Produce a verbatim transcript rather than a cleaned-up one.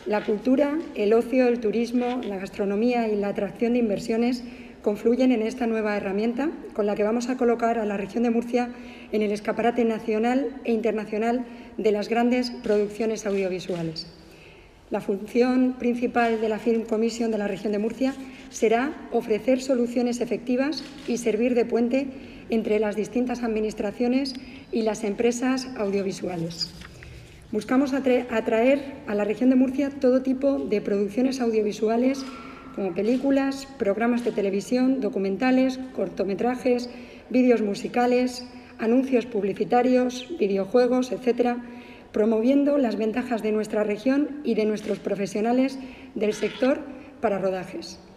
La cultura, el ocio, el turismo, la gastronomía y la atracción de inversiones confluyen en esta nueva herramienta con la que vamos a colocar a la región de Murcia en el escaparate nacional e internacional de las grandes producciones audiovisuales. La función principal de la Film Commission de la región de Murcia será ofrecer soluciones efectivas y servir de puente entre las distintas administraciones y las empresas audiovisuales. Buscamos atraer a la región de Murcia todo tipo de producciones audiovisuales como películas, programas de televisión, documentales, cortometrajes, vídeos musicales, anuncios publicitarios, videojuegos, etcétera, promoviendo las ventajas de nuestra región y de nuestros profesionales del sector para rodajes.